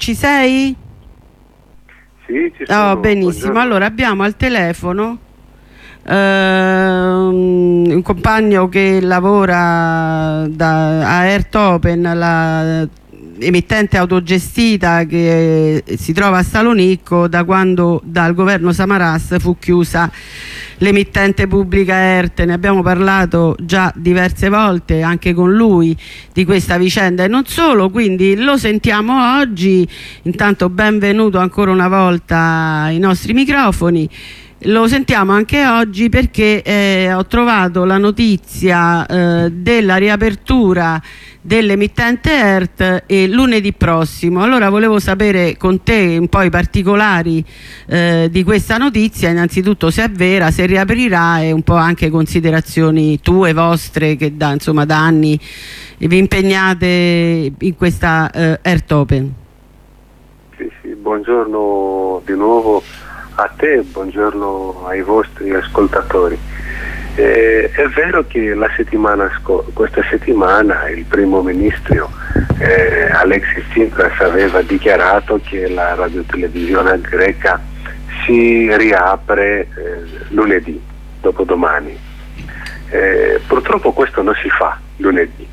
ci sei? Sì, ci sono. Oh, benissimo. Buongiorno. Allora abbiamo al telefono un compagno che lavora a Airtopen, la emittente autogestita che si trova a Salonicco da quando dal governo Samaras fu chiusa l'emittente pubblica ERT. Ne abbiamo parlato già diverse volte anche con lui di questa vicenda e non solo, quindi lo sentiamo oggi. Intanto benvenuto ancora una volta ai nostri microfoni. Lo sentiamo anche oggi perché ho trovato la notizia della riapertura dell'emittente ERT lunedì prossimo. Allora volevo sapere con te un po' i particolari di questa notizia, innanzitutto se è vera, se riaprirà e un po' anche considerazioni tue, vostre, che da anni vi impegnate in questa Airtopen. Sì, buongiorno di nuovo a te, buongiorno ai vostri ascoltatori. È vero che questa settimana il primo ministro Alexis Tsipras aveva dichiarato che la radiotelevisione greca si riapre lunedì, dopodomani. Purtroppo questo non si fa lunedì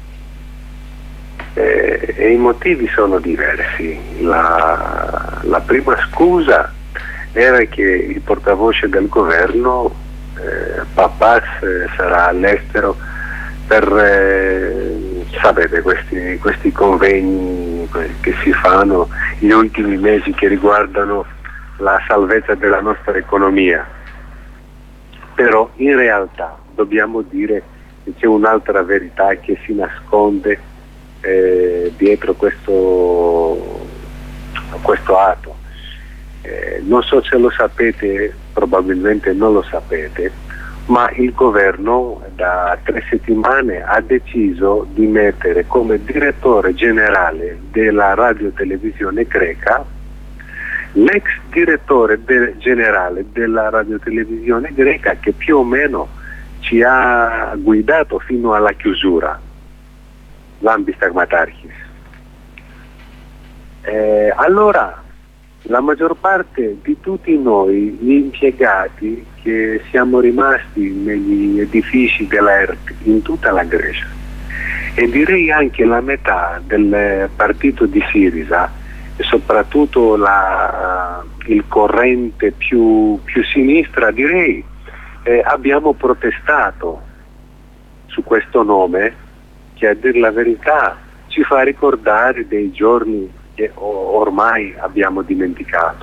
e i motivi sono diversi. La prima scusa era che il portavoce del governo, Pappas, sarà all'estero per sapete questi convegni che si fanno negli ultimi mesi che riguardano la salvezza della nostra economia. Però in realtà dobbiamo dire che c'è un'altra verità che si nasconde dietro questo atto. Non so se lo sapete, probabilmente non lo sapete, ma il governo da 3 settimane ha deciso di mettere come direttore generale della radiotelevisione greca l'ex direttore generale della radiotelevisione greca che più o meno ci ha guidato fino alla chiusura, Lambis Stagmatarchis. Allora la maggior parte di tutti noi, gli impiegati che siamo rimasti negli edifici dell'ERT in tutta la Grecia e direi anche la metà del partito di Sirisa e soprattutto il corrente più sinistra, direi, abbiamo protestato su questo nome che, a dire la verità, ci fa ricordare dei giorni che ormai abbiamo dimenticato.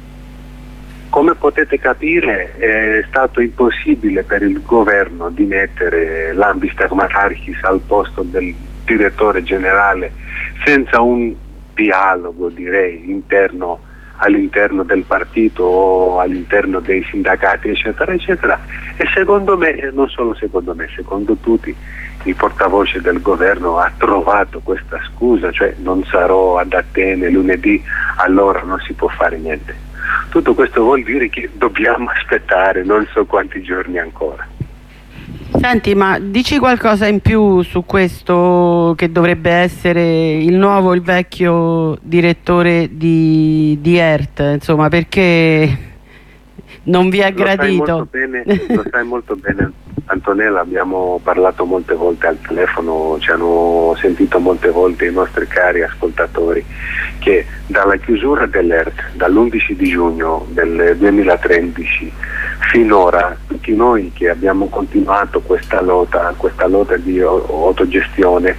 Come potete capire, è stato impossibile per il governo di mettere Lambis Stagmatarchis al posto del direttore generale senza un dialogo, direi, all'interno del partito o all'interno dei sindacati, eccetera, eccetera. E secondo me, non solo secondo me, secondo tutti, il portavoce del governo ha trovato questa scusa, cioè non sarò ad Atene lunedì, allora non si può fare niente. Tutto questo vuol dire che dobbiamo aspettare non so quanti giorni ancora. Senti, ma dici qualcosa in più su questo, che dovrebbe essere il nuovo o il vecchio direttore di ERT, insomma, perché non vi è gradito? Lo sai molto bene Antonella, abbiamo parlato molte volte al telefono, ci hanno sentito molte volte i nostri cari ascoltatori che dalla chiusura dell'ERT, dall'11 di giugno del 2013 finora, tutti noi che abbiamo continuato questa lotta di autogestione,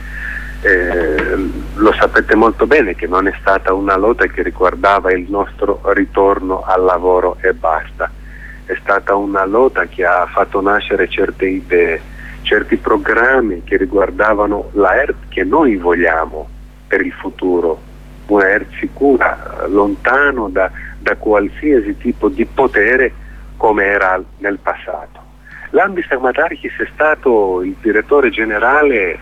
lo sapete molto bene che non è stata una lotta che riguardava il nostro ritorno al lavoro e basta. È stata una lotta che ha fatto nascere certe idee, certi programmi che riguardavano la ERT che noi vogliamo per il futuro, una ERT sicura, lontano da qualsiasi tipo di potere come era nel passato. Lambis Stagmatarchis è stato il direttore generale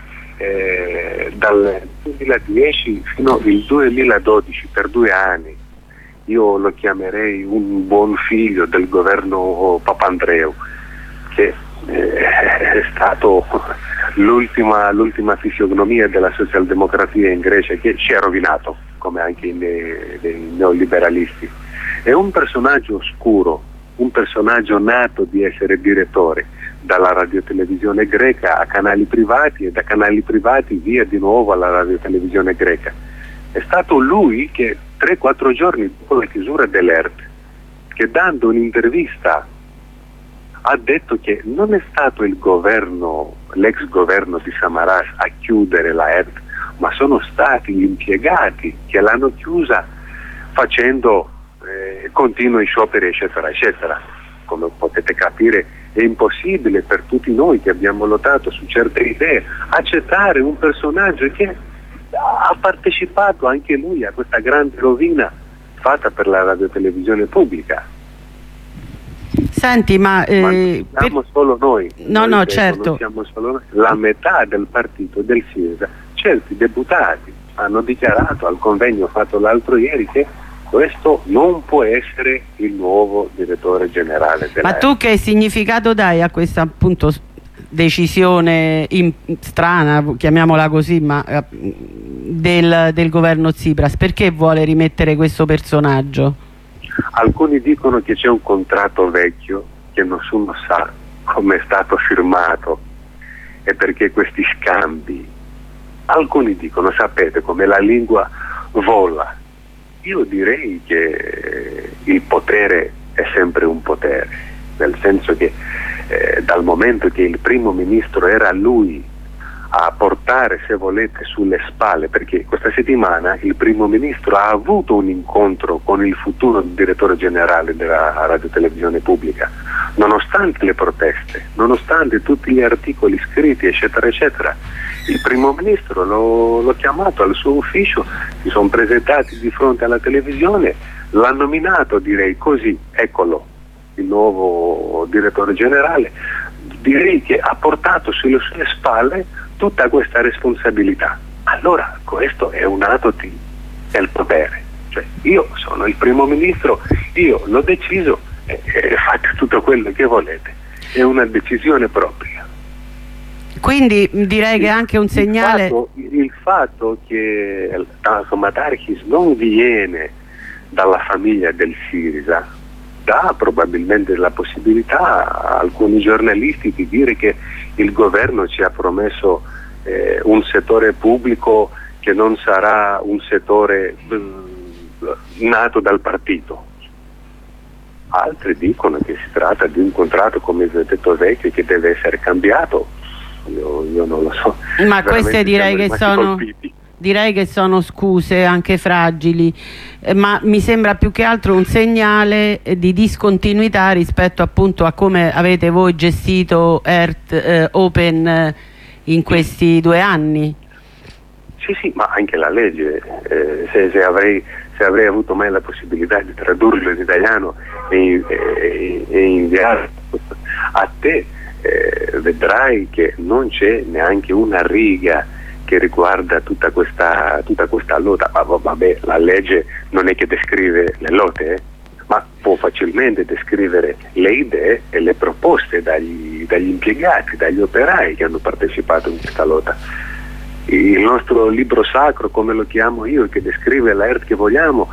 dal 2010 fino al 2012, per 2 anni. Io lo chiamerei un buon figlio del governo Papandreou, che è stato l'ultima fisiognomia della socialdemocrazia in Grecia, che ci ha rovinato, come anche i neoliberalisti. È un personaggio oscuro, un personaggio nato di essere direttore, dalla radiotelevisione greca a canali privati e da canali privati via di nuovo alla radiotelevisione greca. È stato lui che 3-4 giorni dopo la chiusura dell'ERT, che dando un'intervista ha detto che non è stato il governo, l'ex governo di Samaras a chiudere la ERT, ma sono stati gli impiegati che l'hanno chiusa facendo continui scioperi eccetera eccetera. Come potete capire è impossibile per tutti noi che abbiamo lottato su certe idee accettare un personaggio che ha partecipato anche lui a questa grande rovina fatta per la radiotelevisione pubblica. Senti, ma non siamo solo noi. No, certo. Non siamo solo noi. La metà del partito del Sirisa, certi deputati hanno dichiarato al convegno fatto l'altro ieri che questo non può essere il nuovo direttore generale della Ma tu che significato dai a questa appunto decisione strana, chiamiamola così, ma del governo Tsipras? Perché vuole rimettere questo personaggio? Alcuni dicono che c'è un contratto vecchio che nessuno sa come è stato firmato e perché questi scambi. Alcuni dicono, sapete come la lingua vola. Io direi che il potere è sempre un potere, nel senso che dal momento che il primo ministro era lui a portare, se volete, sulle spalle, perché questa settimana il primo ministro ha avuto un incontro con il futuro direttore generale della radiotelevisione pubblica, nonostante le proteste, nonostante tutti gli articoli scritti eccetera eccetera. Il primo ministro l'ho chiamato al suo ufficio, si sono presentati di fronte alla televisione, l'ha nominato, direi così, eccolo, il nuovo direttore generale. Direi che ha portato sulle sue spalle tutta questa responsabilità. Allora questo è un atto del potere, cioè io sono il primo ministro, io l'ho deciso e fate tutto quello che volete, è una decisione propria. Quindi direi che è anche un segnale. Il fatto che Matarchis non viene dalla famiglia del Sirisa dà probabilmente la possibilità a alcuni giornalisti di dire che il governo ci ha promesso un settore pubblico che non sarà un settore nato dal partito. Altri dicono che si tratta di un contratto, come vi ho detto, vecchio, che deve essere cambiato. Io non lo so. Ma queste direi che sono scuse anche fragili, ma mi sembra più che altro un segnale di discontinuità rispetto appunto a come avete voi gestito ERT Open in questi 2 anni. Sì, ma anche la legge, se avrei avuto mai la possibilità di tradurlo in italiano e inviarlo a te, vedrai che non c'è neanche una riga che riguarda tutta questa lotta. Ma vabbè, la legge non è che descrive le lotte, ma può facilmente descrivere le idee e le proposte dagli impiegati, dagli operai che hanno partecipato in questa lotta. Il nostro libro sacro, come lo chiamo io, che descrive la ERT che vogliamo,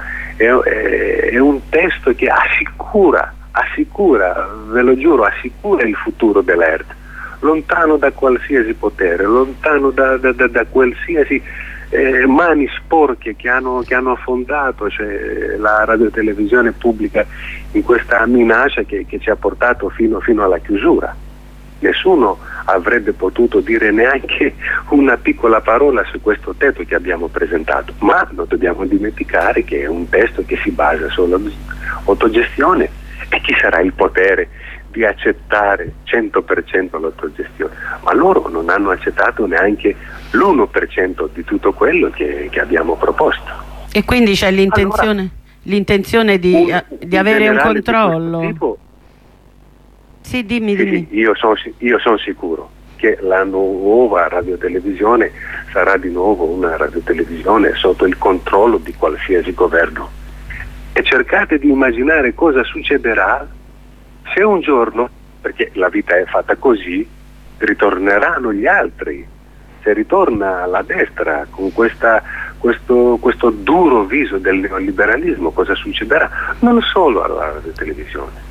è un testo che assicura, ve lo giuro, assicura il futuro dell'ERT, lontano da qualsiasi potere, lontano da qualsiasi mani sporche che hanno affondato la radiotelevisione pubblica in questa minaccia che ci ha portato fino alla chiusura. Nessuno avrebbe potuto dire neanche una piccola parola su questo testo che abbiamo presentato, ma non dobbiamo dimenticare che è un testo che si basa sull'autogestione, e chi sarà il potere di accettare 100% l'autogestione? Ma loro non hanno accettato neanche l'1% di tutto quello che abbiamo proposto. E quindi c'è l'intenzione di avere un controllo? Sì, dimmi. Sì, io sono sicuro che la nuova radiotelevisione sarà di nuovo una radiotelevisione sotto il controllo di qualsiasi governo. E cercate di immaginare cosa succederà se un giorno perché la vita è fatta così, ritorneranno gli altri. Se ritorna la destra con questo duro viso del neoliberalismo, cosa succederà? Non solo alla televisione.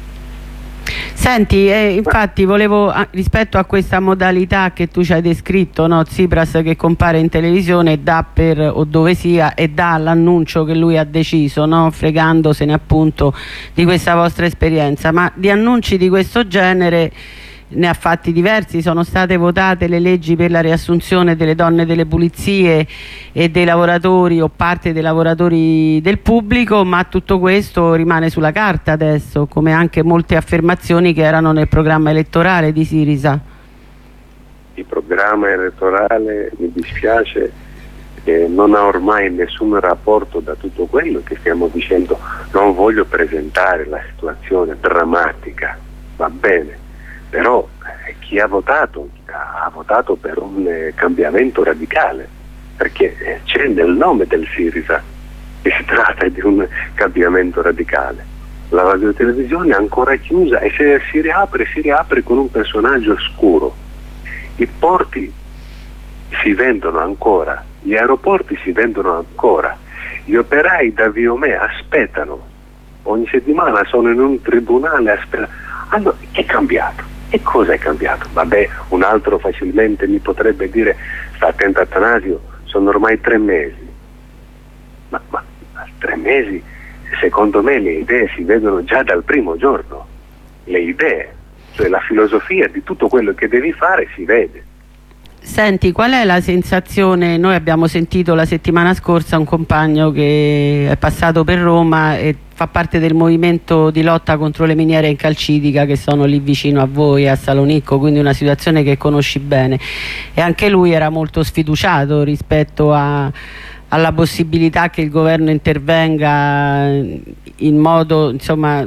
Senti, infatti volevo, rispetto a questa modalità che tu ci hai descritto, no? Tsipras che compare in televisione e dà o dove sia, e dà l'annuncio che lui ha deciso, no? Fregandosene appunto di questa vostra esperienza, ma di annunci di questo genere ne ha fatti diversi. Sono state votate le leggi per la riassunzione delle donne delle pulizie e dei lavoratori o parte dei lavoratori del pubblico, ma tutto questo rimane sulla carta adesso, come anche molte affermazioni che erano nel programma elettorale di Syriza. Il programma elettorale, mi dispiace, non ha ormai nessun rapporto da tutto quello che stiamo dicendo. Non voglio presentare la situazione drammatica, va bene, però chi ha votato per un cambiamento radicale, perché c'è nel nome del Syriza che si tratta di un cambiamento radicale. La radiotelevisione è ancora chiusa e se si riapre con un personaggio oscuro. I porti si vendono ancora, gli aeroporti si vendono ancora, gli operai da Viomè aspettano, ogni settimana sono in un tribunale, aspettano. Allora, che è cambiato? E cosa è cambiato? Vabbè, un altro facilmente mi potrebbe dire: sta attento Attanasio, sono ormai 3 mesi. Ma 3 mesi, secondo me le idee si vedono già dal primo giorno. Le idee, cioè la filosofia di tutto quello che devi fare si vede. Senti, qual è la sensazione? Noi abbiamo sentito la settimana scorsa un compagno che è passato per Roma e fa parte del movimento di lotta contro le miniere in calcidica che sono lì vicino a voi, a Salonicco, quindi una situazione che conosci bene, e anche lui era molto sfiduciato rispetto alla possibilità che il governo intervenga in modo, insomma,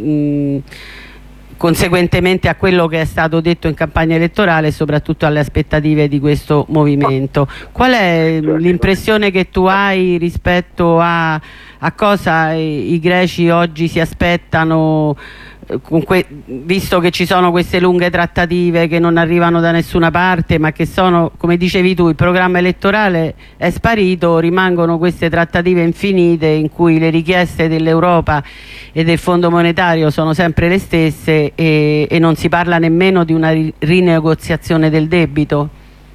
conseguentemente a quello che è stato detto in campagna elettorale e soprattutto alle aspettative di questo movimento. Qual è l'impressione che tu hai rispetto a cosa i greci oggi si aspettano, visto che ci sono queste lunghe trattative che non arrivano da nessuna parte, ma che sono, come dicevi tu, il programma elettorale è sparito, rimangono queste trattative infinite in cui le richieste dell'Europa e del Fondo monetario sono sempre le stesse e non si parla nemmeno di una rinegoziazione del debito?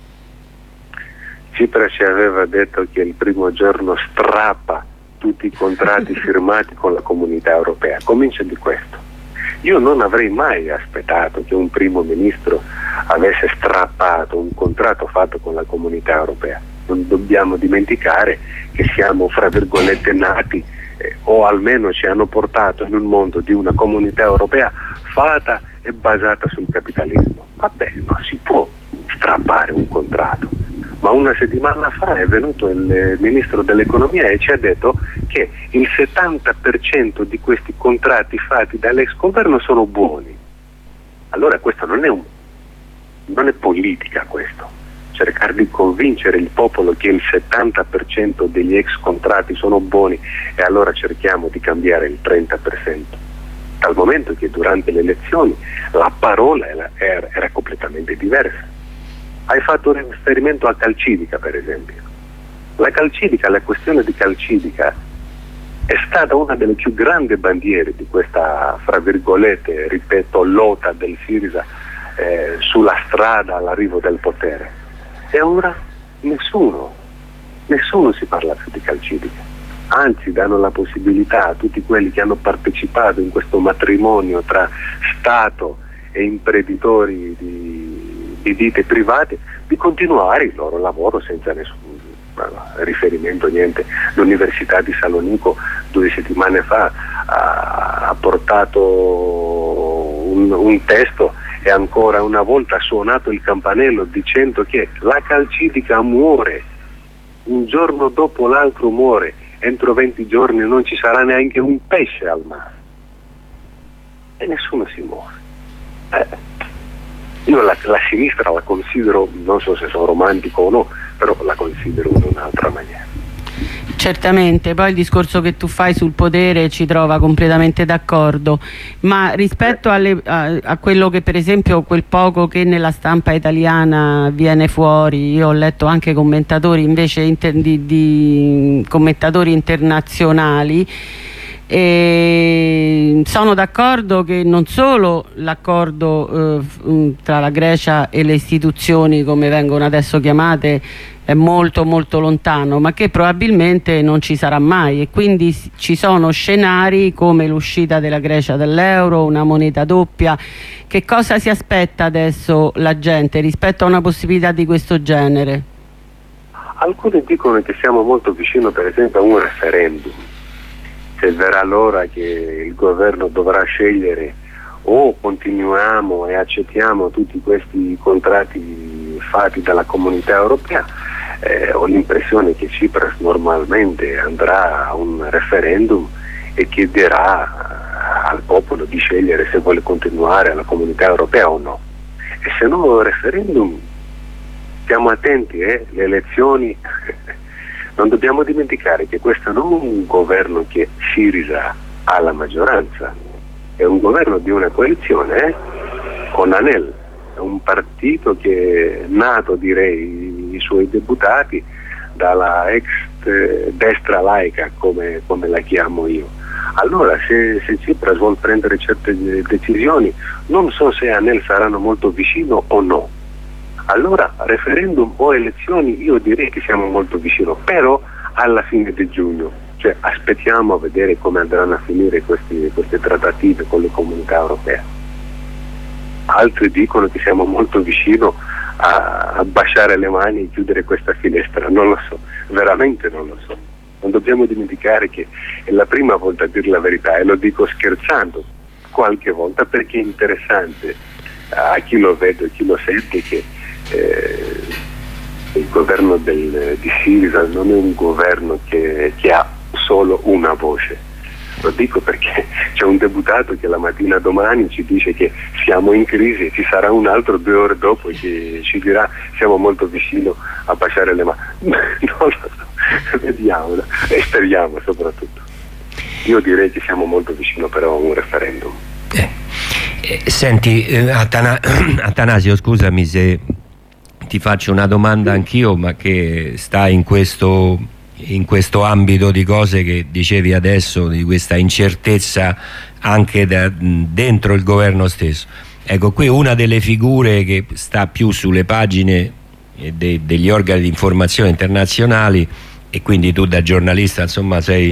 Tsipras ci aveva detto che il primo giorno strappa tutti i contratti firmati con la Comunità Europea. Comincia di questo. Io non avrei mai aspettato che un primo ministro avesse strappato un contratto fatto con la Comunità Europea. Non dobbiamo dimenticare che siamo, fra virgolette, nati o almeno ci hanno portato in un mondo di una Comunità Europea fatta e basata sul capitalismo. Vabbè, non si può strappare un contratto. Ma una settimana fa è venuto il ministro dell'economia e ci ha detto che il 70% di questi contratti fatti dall'ex governo sono buoni. Allora questo non è politica, questo. Cercare di convincere il popolo che il 70% degli ex contratti sono buoni e allora cerchiamo di cambiare il 30%. Dal momento che durante le elezioni la parola era completamente diversa. Hai fatto riferimento a calcidica, per esempio. La questione di calcidica è stata una delle più grandi bandiere di questa, fra virgolette, ripeto, lotta del Syriza sulla strada all'arrivo del potere. E ora nessuno si parla più di calcidica. Anzi, danno la possibilità a tutti quelli che hanno partecipato in questo matrimonio tra Stato e imprenditori di ditte private di continuare il loro lavoro senza nessun riferimento, niente. L'Università di Salonicco 2 settimane fa ha portato un testo e ancora una volta ha suonato il campanello dicendo che la calcidica muore, un giorno dopo l'altro muore, entro 20 giorni non ci sarà neanche un pesce al mare e nessuno si muore. Io la sinistra la considero, non so se sono romantico o no, però la considero in un'altra maniera. Certamente, poi il discorso che tu fai sul potere ci trova completamente d'accordo, ma rispetto a quello che per esempio quel poco che nella stampa italiana viene fuori, io ho letto anche commentatori invece di commentatori internazionali, e sono d'accordo che non solo l'accordo tra la Grecia e le istituzioni, come vengono adesso chiamate, è molto molto lontano, ma che probabilmente non ci sarà mai, e quindi ci sono scenari come l'uscita della Grecia dall'euro, una moneta doppia. Che cosa si aspetta adesso la gente rispetto a una possibilità di questo genere? Alcuni dicono che siamo molto vicino per esempio a un referendum, se verrà l'ora che il governo dovrà scegliere o continuiamo e accettiamo tutti questi contratti fatti dalla comunità europea. Ho l'impressione che Tsipras normalmente andrà a un referendum e chiederà al popolo di scegliere se vuole continuare alla comunità europea o no. E se no referendum, stiamo attenti, le elezioni non dobbiamo dimenticare che questo non è un governo che Syriza ha la maggioranza, è un governo di una coalizione con Anel, è un partito che è nato, direi, i suoi deputati dalla ex destra laica, come la chiamo io. Allora se Tsipras vuole prendere certe decisioni, non so se Anel saranno molto vicino o no. Allora referendum o elezioni, io direi che siamo molto vicino, però alla fine di giugno, cioè aspettiamo a vedere come andranno a finire queste trattative con le comunità europee. Altri dicono che siamo molto vicino a baciare le mani e chiudere questa finestra, non lo so, veramente non lo so. Non dobbiamo dimenticare che è la prima volta a dire la verità, e lo dico scherzando qualche volta perché è interessante a chi lo vede e chi lo sente che il governo di Syriza non è un governo che ha solo una voce. Lo dico perché c'è un deputato che la mattina domani ci dice che siamo in crisi e ci sarà un altro 2 ore dopo che ci dirà siamo molto vicino a baciare le mani. Non lo so, vediamo e speriamo soprattutto. Io direi che siamo molto vicino però a un referendum. Senti, Attanasio, scusami se ti faccio una domanda anch'io, ma che sta in questo ambito di cose che dicevi adesso, di questa incertezza anche dentro il governo stesso. Ecco, qui una delle figure che sta più sulle pagine degli organi di informazione internazionali, e quindi tu da giornalista insomma sei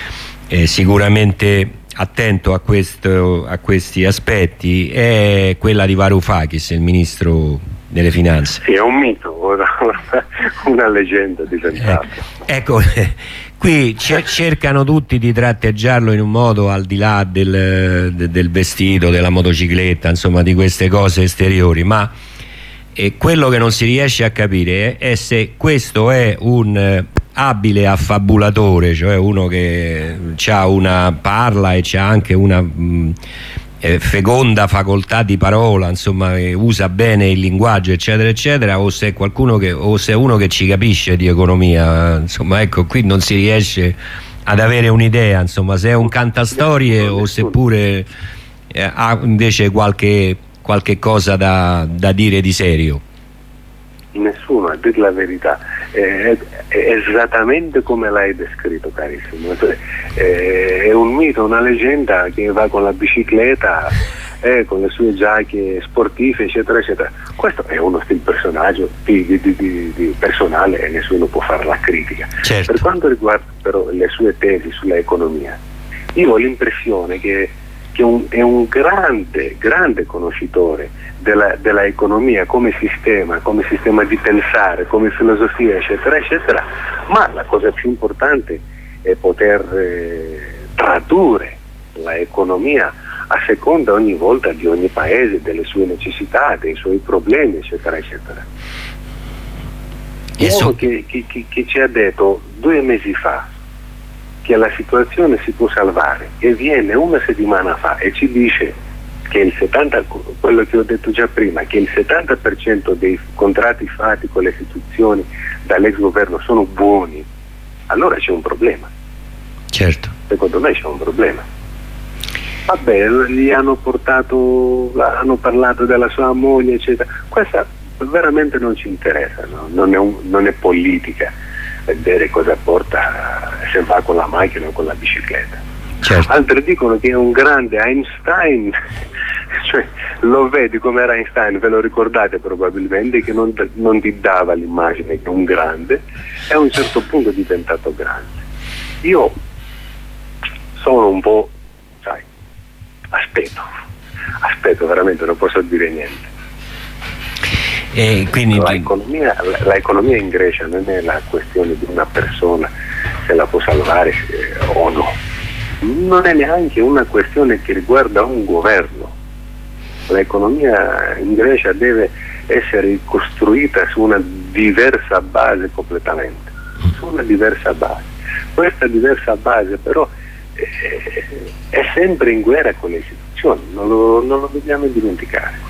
sicuramente attento a questi aspetti, è quella di Varoufakis, il ministro delle finanze. Sì, è un mito, una leggenda diventata. Ecco, qui cercano tutti di tratteggiarlo in un modo al di là del vestito, della motocicletta, insomma di queste cose esteriori, ma quello che non si riesce a capire è se questo è un abile affabulatore, cioè uno che parla e c'ha anche una feconda facoltà di parola, insomma usa bene il linguaggio eccetera eccetera, o se è uno che ci capisce di economia, insomma ecco, qui non si riesce ad avere un'idea, insomma, se è un cantastorie o seppure ha invece qualche cosa da dire di serio. Nessuno, a dire la verità, è esattamente come l'hai descritto, carissimo. È un mito, una leggenda che va con la bicicletta, con le sue giacche sportive eccetera eccetera. Questo è uno stile personaggio di personale e nessuno può fare la critica. Certo. Per quanto riguarda però le sue tesi sulla economia, io ho l'impressione che è un grande conoscitore della economia come sistema di pensare, come filosofia eccetera eccetera, ma la cosa più importante è poter tradurre la economia a seconda ogni volta di ogni paese, delle sue necessità, dei suoi problemi eccetera eccetera. Uno che ci ha detto 2 mesi fa che la situazione si può salvare e viene una settimana fa e ci dice che quello che ho detto già prima, che il 70% dei contratti fatti con le istituzioni dall'ex governo sono buoni, allora c'è un problema. Certo. Secondo me c'è un problema. Vabbè, gli hanno parlato della sua moglie, eccetera. Questa veramente non ci interessa, no? Non è politica vedere cosa porta, se va con la macchina o con la bicicletta. Certo. Altri dicono che è un grande Einstein, cioè lo vedi come era Einstein, ve lo ricordate probabilmente, che non ti dava l'immagine che è un grande, e a un certo punto è diventato grande. Io sono un po', sai, aspetto veramente, non posso dire niente. E quindi l'economia in Grecia non è la questione di una persona se la può salvare o no, non è neanche una questione che riguarda un governo. L'economia in Grecia deve essere costruita su una diversa base completamente, su una diversa base. Questa diversa base però è sempre in guerra con le istituzioni, non lo dobbiamo dimenticare.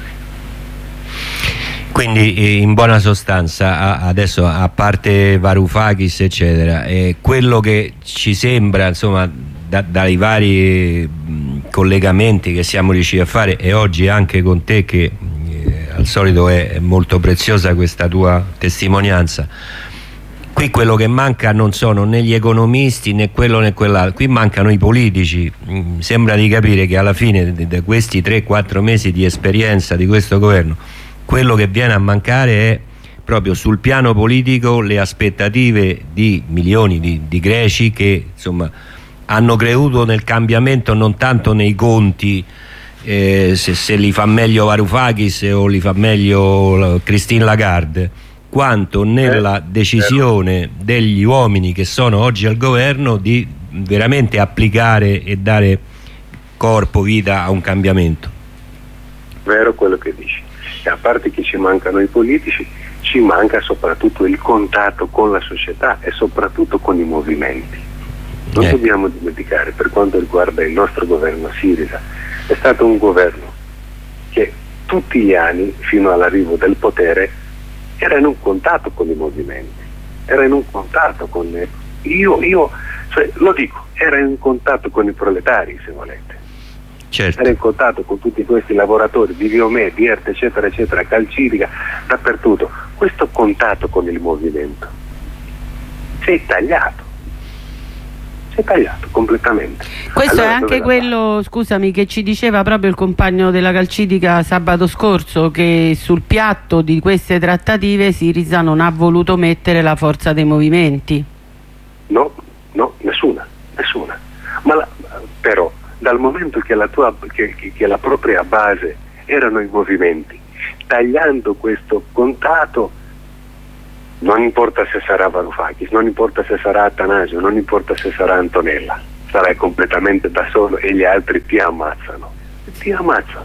Quindi in buona sostanza adesso, a parte Varoufakis eccetera, quello che ci sembra, insomma, dai vari collegamenti che siamo riusciti a fare, e oggi anche con te, che al solito è molto preziosa questa tua testimonianza, qui quello che manca non sono né gli economisti né quello né quell'altro, qui mancano i politici. Sembra di capire che alla fine di questi 3-4 mesi di esperienza di questo governo, quello che viene a mancare è proprio sul piano politico le aspettative di milioni di greci che, insomma, hanno creduto nel cambiamento, non tanto nei conti, se li fa meglio Varoufakis o li fa meglio Christine Lagarde, quanto nella decisione degli uomini che sono oggi al governo di veramente applicare e dare corpo, vita a un cambiamento. Vero quello che dici. E a parte che ci mancano i politici, ci manca soprattutto il contatto con la società e soprattutto con i movimenti. Non dobbiamo dimenticare, per quanto riguarda il nostro governo Siriza, è stato un governo che tutti gli anni, fino all'arrivo del potere, era in un contatto con i movimenti, era in un contatto con cioè, lo dico, era in contatto con i proletari, se volete. Certo. Era in contatto con tutti questi lavoratori di Viomè, di Erte, eccetera, eccetera, Calcidica, dappertutto. Questo contatto con il movimento si è tagliato completamente. Questo allora, è anche quello, scusami, che ci diceva proprio il compagno della Calcidica sabato scorso, che sul piatto di queste trattative Siriza non ha voluto mettere la forza dei movimenti. No, nessuna. Però dal momento che la propria base erano i movimenti, tagliando questo contatto, non importa se sarà Varoufakis, non importa se sarà Attanasio, non importa se sarà Antonella, sarai completamente da solo e gli altri ti ammazzano. Chi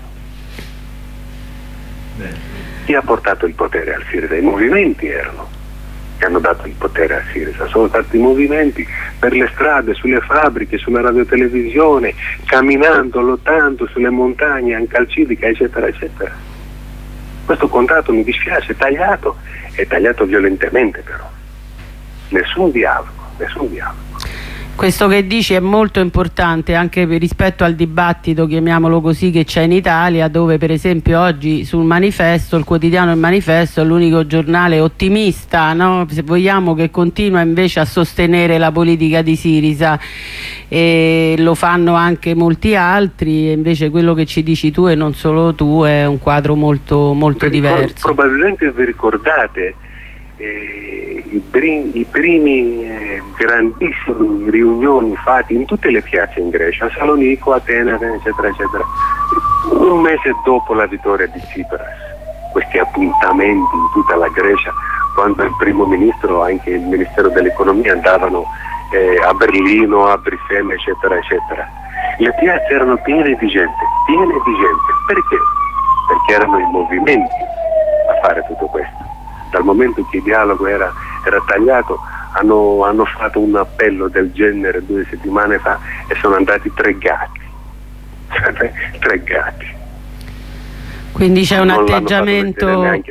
ha portato il potere al Siriza? I movimenti erano che hanno dato il potere a Siriza, sono stati i movimenti per le strade, sulle fabbriche, sulla radiotelevisione, camminando, lottando sulle montagne, in Calcidica, eccetera, eccetera. Questo contatto, mi dispiace, è tagliato violentemente, però. Nessun dialogo. Questo che dici è molto importante anche rispetto al dibattito, chiamiamolo così, che c'è in Italia, dove per esempio oggi sul Manifesto, il quotidiano Il Manifesto è l'unico giornale ottimista, no? Se vogliamo, che continua invece a sostenere la politica di Siriza, e lo fanno anche molti altri, e invece quello che ci dici tu, e non solo tu, è un quadro molto diverso. Probabilmente vi ricordate i primi grandissimi riunioni fatti in tutte le piazze in Grecia, Salonico, Atene, eccetera, eccetera, un mese dopo la vittoria di Tsipras. Questi appuntamenti in tutta la Grecia, quando il primo ministro, anche il ministero dell'economia, andavano a Berlino, a Bruxelles, eccetera, eccetera. Le piazze erano piene di gente. Perché? Perché erano i movimenti a fare tutto questo. Dal momento che il dialogo era tagliato, hanno fatto un appello del genere 2 settimane fa e sono andati 3 gatti. Quindi c'è un atteggiamento.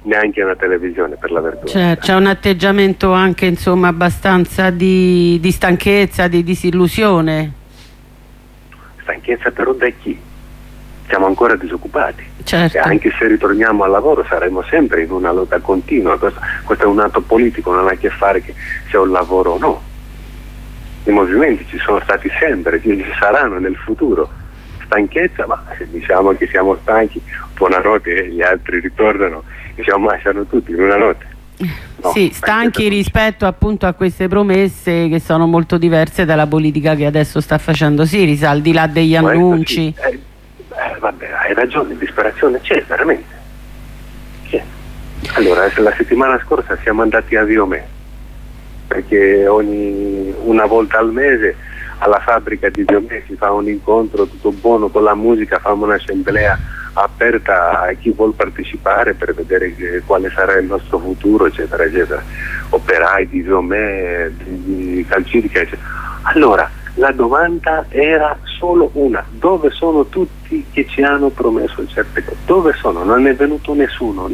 neanche una televisione, per la verità. C'è un atteggiamento anche, insomma, abbastanza di stanchezza, di disillusione. Stanchezza però da chi? Siamo ancora disoccupati. Certo. E anche se ritorniamo al lavoro saremo sempre in una lotta continua. Questo è un atto politico, non ha a che fare che se ho un lavoro o no. I movimenti ci sono stati sempre, ci saranno nel futuro. Stanchezza, ma se diciamo che siamo stanchi, buonanotte, e gli altri ritornano e si ammazzano tutti in una notte. No, sì, stanchi rispetto appunto a queste promesse che sono molto diverse dalla politica che adesso sta facendo Siriza, al di là degli annunci. Sì. Vabbè, hai ragione, disperazione c'è veramente. C'è. Allora, la settimana scorsa siamo andati a Viomè, perché una volta al mese alla fabbrica di Viomè si fa un incontro tutto buono con la musica, facciamo un'assemblea aperta a chi vuol partecipare per vedere quale sarà il nostro futuro, eccetera, eccetera. Operai di Viomè, di Calcidica, eccetera. Allora, la domanda era solo una: dove sono tutti che ci hanno promesso certe cose? Dove sono? Non è venuto nessuno,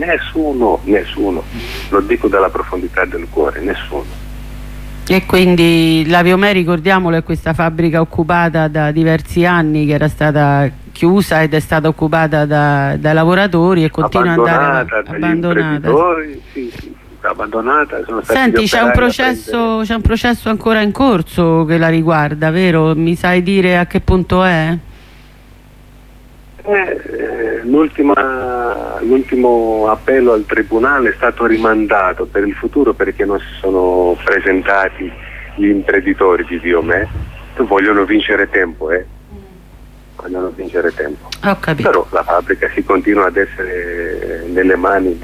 lo dico dalla profondità del cuore, nessuno. E quindi la Viomè, ricordiamolo, è questa fabbrica occupata da diversi anni, che era stata chiusa ed è stata occupata dai lavoratori e continua ad andare abbandonata. Sì, abbandonata. Sono stati Senti, c'è un processo ancora in corso che la riguarda, vero? Mi sai dire a che punto è? L'ultimo appello al tribunale è stato rimandato per il futuro perché non si sono presentati gli imprenditori di Viomè. Vogliono vincere tempo, vogliono vincere tempo. Ho capito. Però la fabbrica si continua ad essere nelle mani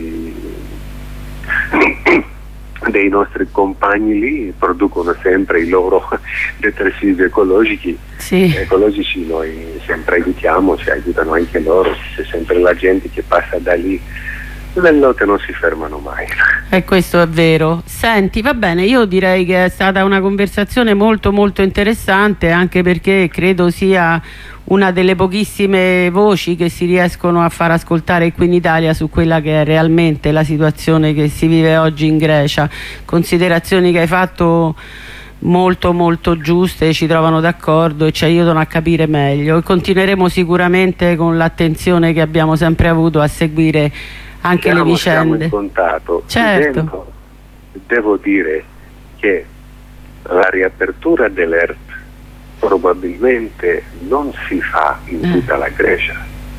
dei nostri compagni lì, producono sempre i loro detersivi ecologici. Sì. Ecologici, noi sempre aiutiamo, ci aiutano anche loro, c'è sempre la gente che passa da lì, le lotte non si fermano mai. E questo è vero. Senti, va bene, io direi che è stata una conversazione molto molto interessante, anche perché credo sia una delle pochissime voci che si riescono a far ascoltare qui in Italia su quella che è realmente la situazione che si vive oggi in Grecia. Considerazioni che hai fatto molto molto giuste, ci trovano d'accordo e ci aiutano a capire meglio, e continueremo sicuramente con l'attenzione che abbiamo sempre avuto a seguire anche le vicende. Siamo in contatto. Certo. Devo dire che la riapertura dell'ERT probabilmente non si fa in tutta la Grecia,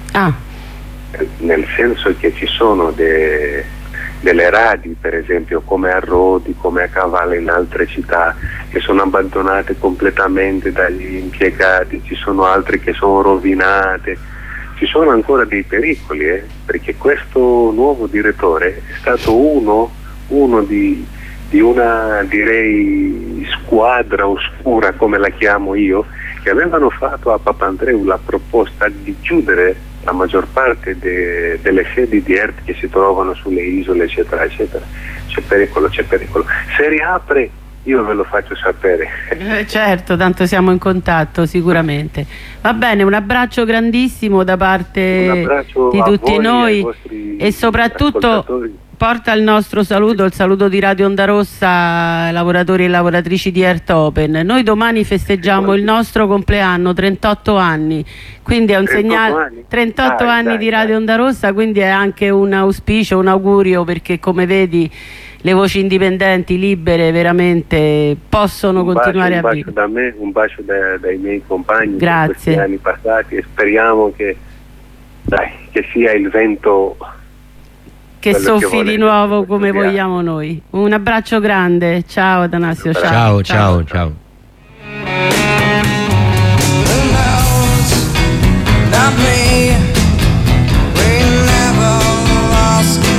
nel senso che ci sono delle radi, per esempio come a Rodi, come a Cavalla, in altre città, che sono abbandonate completamente dagli impiegati, ci sono altre che sono rovinate, ci sono ancora dei pericoli, perché questo nuovo direttore è stato uno di una, direi, squadra oscura, come la chiamo io, che avevano fatto a Papandreou la proposta di chiudere la maggior parte delle sedi di ERT che si trovano sulle isole, eccetera, eccetera. C'è pericolo. Se riapre io ve lo faccio sapere. Certo, tanto siamo in contatto sicuramente. Va bene, un abbraccio grandissimo da parte di tutti noi, e soprattutto porta il nostro saluto, il saluto di Radio Onda Rossa, lavoratori e lavoratrici di ERT Open. Noi domani festeggiamo il nostro compleanno, 38 anni, quindi è un segnale, 38 anni di Radio Onda Rossa, quindi è anche un auspicio, un augurio, perché come vedi le voci indipendenti, libere, veramente possono continuare a vivere. Un bacio da me, un bacio dai miei compagni. Grazie. Per questi anni passati, e speriamo che sia il vento che soffi di nuovo come vogliamo noi. Un abbraccio grande, ciao Atanasio. Ciao.